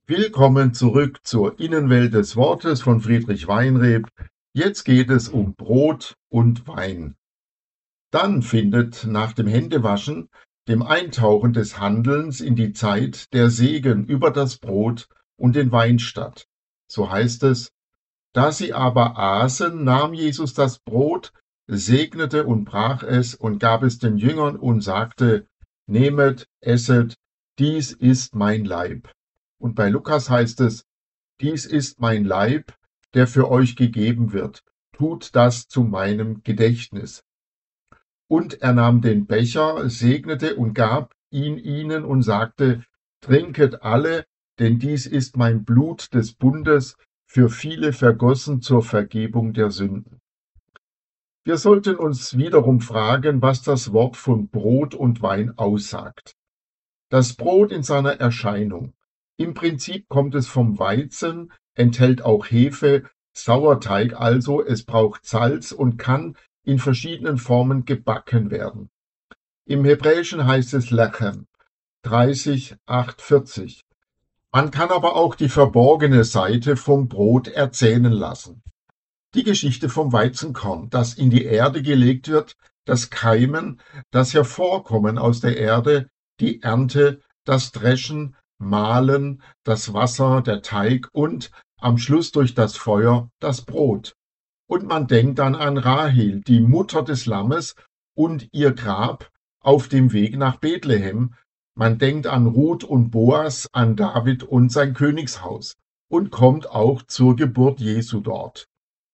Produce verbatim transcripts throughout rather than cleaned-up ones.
Willkommen zurück zur Innenwelt des Wortes von Friedrich Weinreb. Jetzt geht es um Brot und Wein. Dann findet nach dem Händewaschen, dem Eintauchen des Handelns in die Zeit, der Segen über das Brot und den Wein statt. So heißt es: Da sie aber aßen, nahm Jesus das Brot, segnete und brach es und gab es den Jüngern und sagte: Nehmet, esset, dies ist mein Leib. Und bei Lukas heißt es: Dies ist mein Leib, der für euch gegeben wird. Tut das zu meinem Gedächtnis. Und er nahm den Becher, segnete und gab ihn ihnen und sagte: Trinket alle, denn dies ist mein Blut des Bundes, für viele vergossen zur Vergebung der Sünden. Wir sollten uns wiederum fragen, was das Wort von Brot und Wein aussagt. Das Brot in seiner Erscheinung. Im Prinzip kommt es vom Weizen, enthält auch Hefe, Sauerteig also, es braucht Salz und kann in verschiedenen Formen gebacken werden. Im Hebräischen heißt es Lechem, dreißig acht vierzig. Man kann aber auch die verborgene Seite vom Brot erzählen lassen. Die Geschichte vom Weizenkorn, das in die Erde gelegt wird, das Keimen, das Hervorkommen aus der Erde, die Ernte, das Dreschen, Mahlen, das Wasser, der Teig und am Schluss durch das Feuer das Brot. Und man denkt dann an Rahel, die Mutter des Lammes, und ihr Grab auf dem Weg nach Bethlehem. Man denkt an Ruth und Boas, an David und sein Königshaus und kommt auch zur Geburt Jesu dort.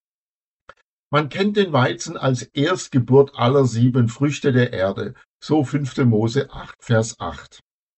Man kennt den Weizen als Erstgeburt aller sieben Früchte der Erde, so fünfte Mose acht, Vers acht.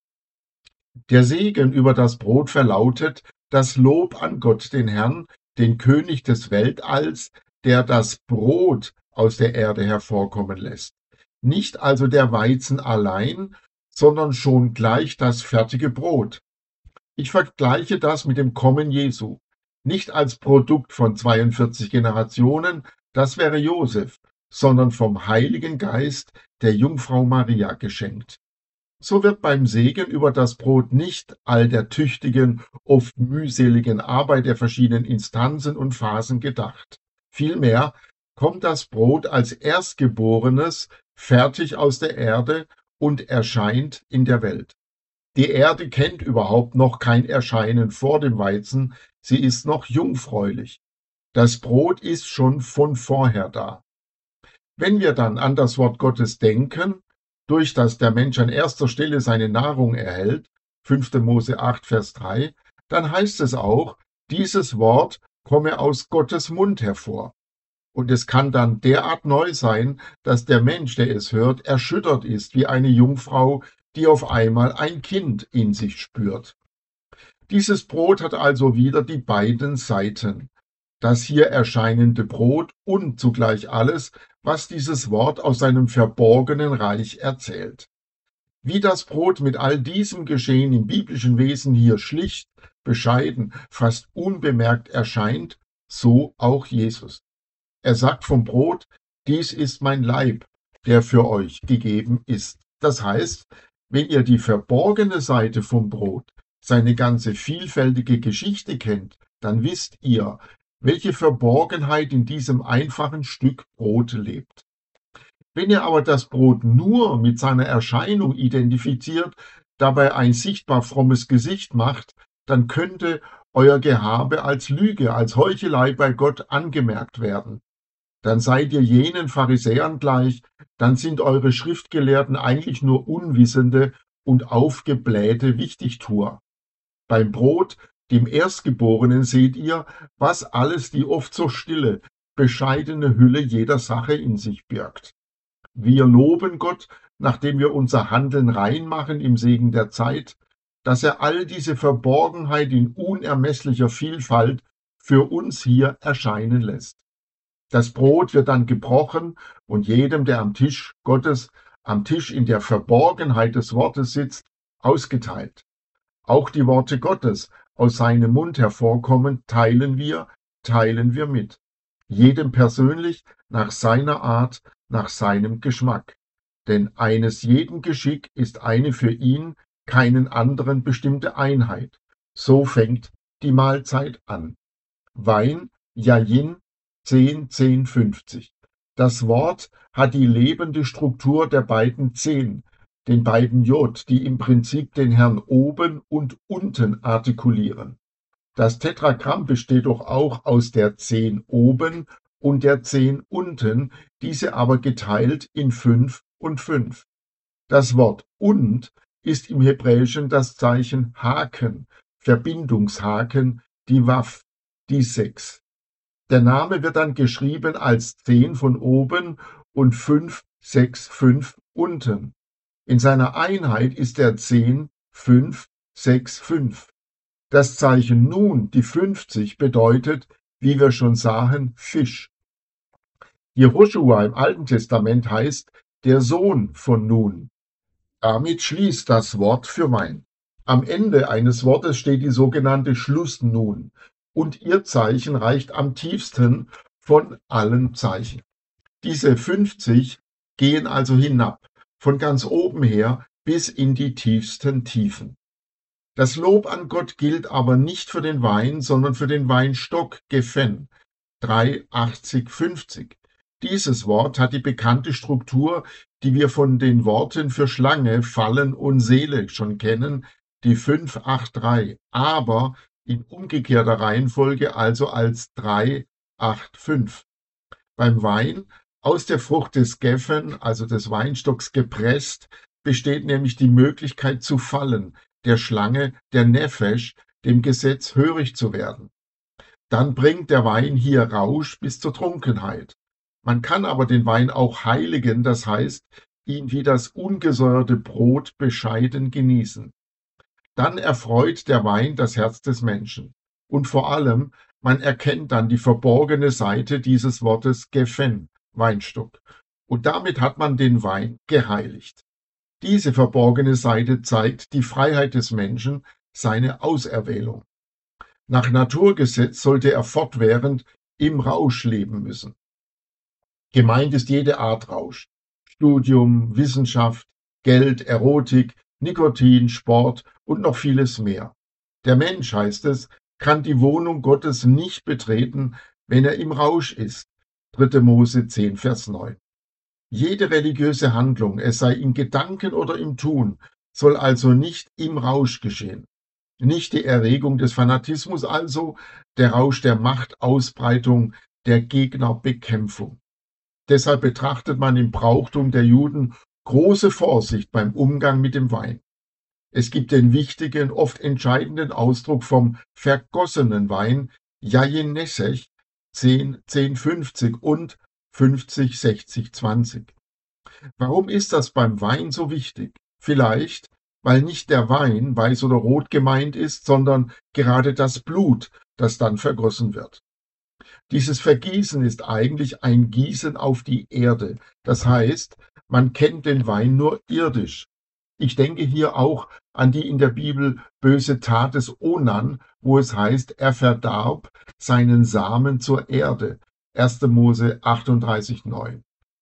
Der Segen über das Brot verlautet das Lob an Gott, den Herrn, den König des Weltalls, der das Brot aus der Erde hervorkommen lässt. Nicht also der Weizen allein, sondern schon gleich das fertige Brot. Ich vergleiche das mit dem Kommen Jesu. Nicht als Produkt von zweiundvierzig Generationen, das wäre Josef, sondern vom Heiligen Geist der Jungfrau Maria geschenkt. So wird beim Segen über das Brot nicht all der tüchtigen, oft mühseligen Arbeit der verschiedenen Instanzen und Phasen gedacht. Vielmehr kommt das Brot als Erstgeborenes fertig aus der Erde und erscheint in der Welt. Die Erde kennt überhaupt noch kein Erscheinen vor dem Weizen, sie ist noch jungfräulich. Das Brot ist schon von vorher da. Wenn wir dann an das Wort Gottes denken, durch das der Mensch an erster Stelle seine Nahrung erhält, fünfte Mose acht, Vers drei, dann heißt es auch, dieses Wort komme aus Gottes Mund hervor. Und es kann dann derart neu sein, dass der Mensch, der es hört, erschüttert ist wie eine Jungfrau, die auf einmal ein Kind in sich spürt. Dieses Brot hat also wieder die beiden Seiten. Das hier erscheinende Brot und zugleich alles, was dieses Wort aus seinem verborgenen Reich erzählt. Wie das Brot mit all diesem Geschehen im biblischen Wesen hier schlicht, bescheiden, fast unbemerkt erscheint, so auch Jesus. Er sagt vom Brot: Dies ist mein Leib, der für euch gegeben ist. Das heißt, wenn ihr die verborgene Seite vom Brot, seine ganze vielfältige Geschichte kennt, dann wisst ihr, welche Verborgenheit in diesem einfachen Stück Brot lebt. Wenn ihr aber das Brot nur mit seiner Erscheinung identifiziert, dabei ein sichtbar frommes Gesicht macht, dann könnte euer Gehabe als Lüge, als Heuchelei bei Gott angemerkt werden. Dann seid ihr jenen Pharisäern gleich, dann sind eure Schriftgelehrten eigentlich nur unwissende und aufgeblähte Wichtigtuer. Beim Brot, dem Erstgeborenen, seht ihr, was alles die oft so stille, bescheidene Hülle jeder Sache in sich birgt. Wir loben Gott, nachdem wir unser Handeln rein machen im Segen der Zeit, dass er all diese Verborgenheit in unermesslicher Vielfalt für uns hier erscheinen lässt. Das Brot wird dann gebrochen und jedem, der am Tisch Gottes, am Tisch in der Verborgenheit des Wortes sitzt, ausgeteilt. Auch die Worte Gottes aus seinem Mund hervorkommen, teilen wir, teilen wir mit. Jedem persönlich, nach seiner Art, nach seinem Geschmack. Denn eines jeden Geschick ist eine für ihn, keinen anderen bestimmte Einheit. So fängt die Mahlzeit an. Wein, Yayin, zehn, zehn, fünfzig. Das Wort hat die lebende Struktur der beiden Zehn, den beiden Jod, die im Prinzip den Herrn oben und unten artikulieren. Das Tetragramm besteht doch auch aus der Zehn oben und der Zehn unten, diese aber geteilt in fünf und fünf. Das Wort und ist im Hebräischen das Zeichen Haken, Verbindungshaken, die Waf, die sechs. Der Name wird dann geschrieben als zehn von oben und fünf, sechs, fünf unten. In seiner Einheit ist der zehn, fünf, sechs, fünf. Das Zeichen Nun, die fünfzig, bedeutet, wie wir schon sahen, Fisch. Jehoschua im Alten Testament heißt der Sohn von Nun. Damit schließt das Wort für Wein. Am Ende eines Wortes steht die sogenannte Schlussnun und ihr Zeichen reicht am tiefsten von allen Zeichen. Diese fünfzig gehen also hinab, von ganz oben her bis in die tiefsten Tiefen. Das Lob an Gott gilt aber nicht für den Wein, sondern für den Weinstock Geffen, drei, achtzig, fünfzig. Dieses Wort hat die bekannte Struktur, die wir von den Worten für Schlange, Fallen und Seele schon kennen, die fünf, acht, drei, aber in umgekehrter Reihenfolge, also als drei, acht, fünf. Beim Wein, aus der Frucht des Geffen, also des Weinstocks gepresst, besteht nämlich die Möglichkeit zu fallen, der Schlange, der Nefesh, dem Gesetz hörig zu werden. Dann bringt der Wein hier Rausch bis zur Trunkenheit. Man kann aber den Wein auch heiligen, das heißt, ihn wie das ungesäuerte Brot bescheiden genießen. Dann erfreut der Wein das Herz des Menschen. Und vor allem, man erkennt dann die verborgene Seite dieses Wortes Geffen, Weinstock. Und damit hat man den Wein geheiligt. Diese verborgene Seite zeigt die Freiheit des Menschen, seine Auserwählung. Nach Naturgesetz sollte er fortwährend im Rausch leben müssen. Gemeint ist jede Art Rausch. Studium, Wissenschaft, Geld, Erotik, Nikotin, Sport und noch vieles mehr. Der Mensch, heißt es, kann die Wohnung Gottes nicht betreten, wenn er im Rausch ist. dritte Mose zehn, Vers neun. Jede religiöse Handlung, es sei im Gedanken oder im Tun, soll also nicht im Rausch geschehen. Nicht die Erregung des Fanatismus also, der Rausch der Machtausbreitung, der Gegnerbekämpfung. Deshalb betrachtet man im Brauchtum der Juden große Vorsicht beim Umgang mit dem Wein. Es gibt den wichtigen, oft entscheidenden Ausdruck vom vergossenen Wein, Yayin Nesech, zehn, zehn, fünfzig und fünfzig, sechzig, zwanzig. Warum ist das beim Wein so wichtig? Vielleicht, weil nicht der Wein, weiß oder rot, gemeint ist, sondern gerade das Blut, das dann vergossen wird. Dieses Vergießen ist eigentlich ein Gießen auf die Erde. Das heißt, man kennt den Wein nur irdisch. Ich denke hier auch an die in der Bibel böse Tat des Onan, wo es heißt, er verdarb seinen Samen zur Erde. erste Mose achtunddreißig, neun.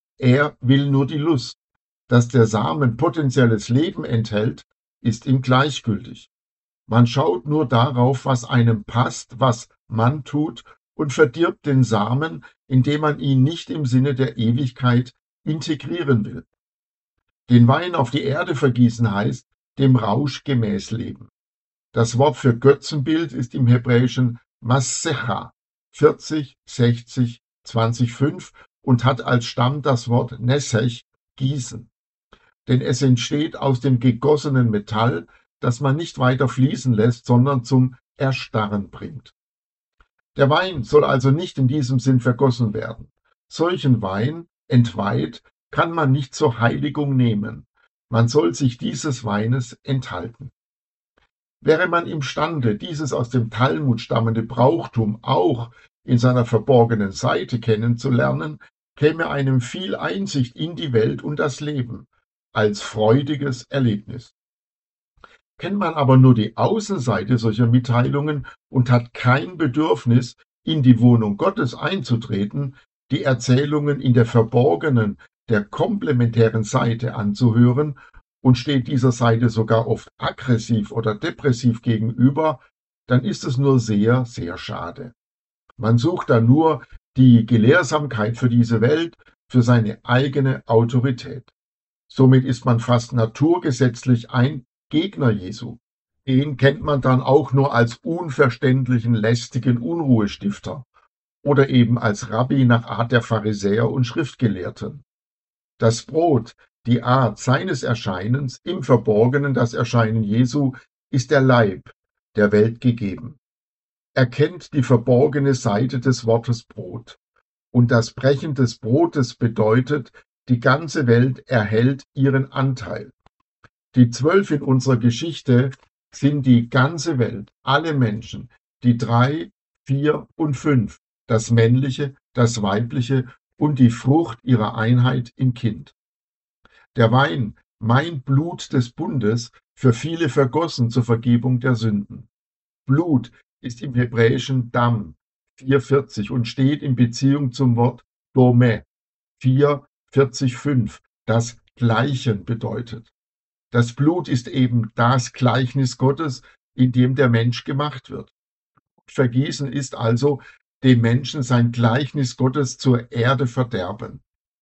Er will nur die Lust. Dass der Samen potenzielles Leben enthält, ist ihm gleichgültig. Man schaut nur darauf, was einem passt, was man tut, und verdirbt den Samen, indem man ihn nicht im Sinne der Ewigkeit integrieren will. Den Wein auf die Erde vergießen heißt, dem Rausch gemäß leben. Das Wort für Götzenbild ist im Hebräischen Massecha, vierzig, sechzig, zwanzig, fünf und hat als Stamm das Wort Nesech, gießen. Denn es entsteht aus dem gegossenen Metall, das man nicht weiter fließen lässt, sondern zum Erstarren bringt. Der Wein soll also nicht in diesem Sinn vergossen werden. Solchen Wein, entweiht, kann man nicht zur Heiligung nehmen. Man soll sich dieses Weines enthalten. Wäre man imstande, dieses aus dem Talmud stammende Brauchtum auch in seiner verborgenen Seite kennenzulernen, käme einem viel Einsicht in die Welt und das Leben als freudiges Erlebnis. Kennt man aber nur die Außenseite solcher Mitteilungen und hat kein Bedürfnis, in die Wohnung Gottes einzutreten, die Erzählungen in der verborgenen, der komplementären Seite anzuhören und steht dieser Seite sogar oft aggressiv oder depressiv gegenüber, dann ist es nur sehr, sehr schade. Man sucht dann nur die Gelehrsamkeit für diese Welt, für seine eigene Autorität. Somit ist man fast naturgesetzlich ein Gegner Jesu. Den kennt man dann auch nur als unverständlichen, lästigen Unruhestifter oder eben als Rabbi nach Art der Pharisäer und Schriftgelehrten. Das Brot, die Art seines Erscheinens, im Verborgenen das Erscheinen Jesu, ist der Leib der Welt gegeben. Er kennt die verborgene Seite des Wortes Brot. Und das Brechen des Brotes bedeutet, die ganze Welt erhält ihren Anteil. Die Zwölf in unserer Geschichte sind die ganze Welt, alle Menschen, die drei, vier und fünf, das Männliche, das Weibliche und die Frucht ihrer Einheit im Kind. Der Wein, mein Blut des Bundes, für viele vergossen zur Vergebung der Sünden. Blut ist im Hebräischen Dam, vierundvierzig, und steht in Beziehung zum Wort Dome, vier vierzig fünf, das Gleichen bedeutet. Das Blut ist eben das Gleichnis Gottes, in dem der Mensch gemacht wird. Vergießen ist also, dem Menschen sein Gleichnis Gottes zur Erde verderben.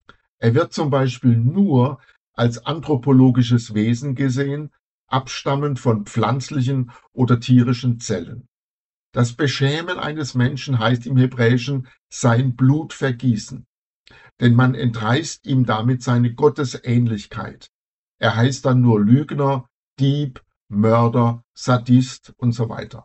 Er wird zum Beispiel nur als anthropologisches Wesen gesehen, abstammend von pflanzlichen oder tierischen Zellen. Das Beschämen eines Menschen heißt im Hebräischen sein Blut vergießen, denn man entreißt ihm damit seine Gottesähnlichkeit. Er heißt dann nur Lügner, Dieb, Mörder, Sadist und so weiter.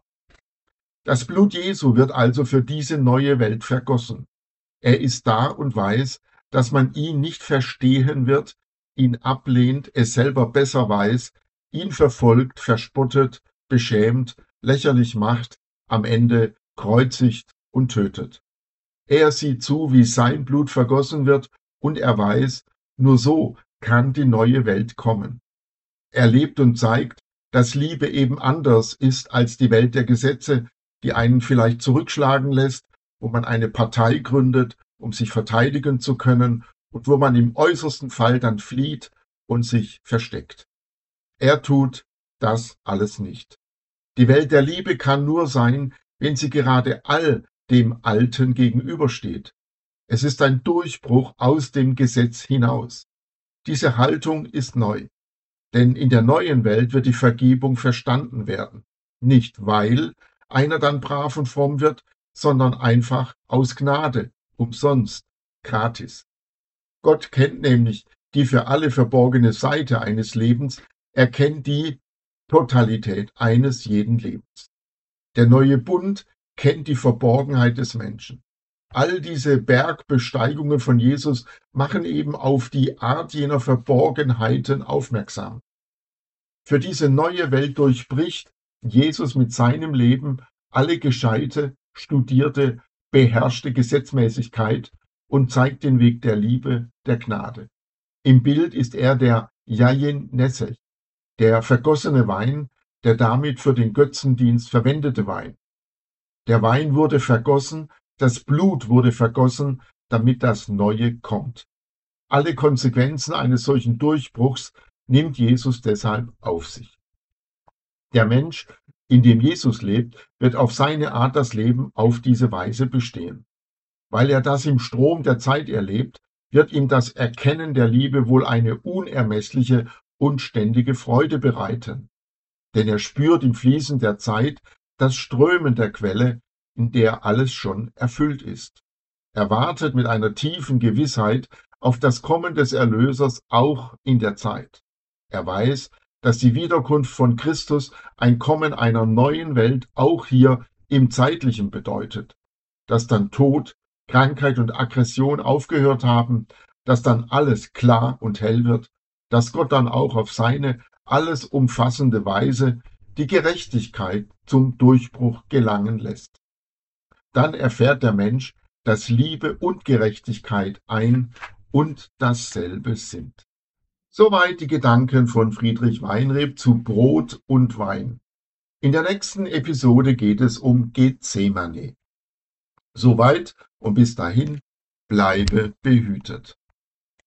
Das Blut Jesu wird also für diese neue Welt vergossen. Er ist da und weiß, dass man ihn nicht verstehen wird, ihn ablehnt, es selber besser weiß, ihn verfolgt, verspottet, beschämt, lächerlich macht, am Ende kreuzigt und tötet. Er sieht zu, wie sein Blut vergossen wird, und er weiß, nur so kann die neue Welt kommen. Er lebt und zeigt, dass Liebe eben anders ist als die Welt der Gesetze, die einen vielleicht zurückschlagen lässt, wo man eine Partei gründet, um sich verteidigen zu können und wo man im äußersten Fall dann flieht und sich versteckt. Er tut das alles nicht. Die Welt der Liebe kann nur sein, wenn sie gerade all dem Alten gegenübersteht. Es ist ein Durchbruch aus dem Gesetz hinaus. Diese Haltung ist neu, denn in der neuen Welt wird die Vergebung verstanden werden. Nicht weil einer dann brav und fromm wird, sondern einfach aus Gnade, umsonst, gratis. Gott kennt nämlich die für alle verborgene Seite eines Lebens, er kennt die Totalität eines jeden Lebens. Der neue Bund kennt die Verborgenheit des Menschen. All diese Bergbesteigungen von Jesus machen eben auf die Art jener Verborgenheiten aufmerksam. Für diese neue Welt durchbricht Jesus mit seinem Leben alle gescheite, studierte, beherrschte Gesetzmäßigkeit und zeigt den Weg der Liebe, der Gnade. Im Bild ist er der Yayin Nesech, der vergossene Wein, der damit für den Götzendienst verwendete Wein. Der Wein wurde vergossen, das Blut wurde vergossen, damit das Neue kommt. Alle Konsequenzen eines solchen Durchbruchs nimmt Jesus deshalb auf sich. Der Mensch, in dem Jesus lebt, wird auf seine Art das Leben auf diese Weise bestehen. Weil er das im Strom der Zeit erlebt, wird ihm das Erkennen der Liebe wohl eine unermessliche und ständige Freude bereiten. Denn er spürt im Fließen der Zeit das Strömen der Quelle, in der alles schon erfüllt ist. Er wartet mit einer tiefen Gewissheit auf das Kommen des Erlösers auch in der Zeit. Er weiß, dass die Wiederkunft von Christus ein Kommen einer neuen Welt auch hier im Zeitlichen bedeutet, dass dann Tod, Krankheit und Aggression aufgehört haben, dass dann alles klar und hell wird, dass Gott dann auch auf seine alles umfassende Weise die Gerechtigkeit zum Durchbruch gelangen lässt. Dann erfährt der Mensch, dass Liebe und Gerechtigkeit ein und dasselbe sind. Soweit die Gedanken von Friedrich Weinreb zu Brot und Wein. In der nächsten Episode geht es um Gethsemane. Soweit und bis dahin bleibe behütet.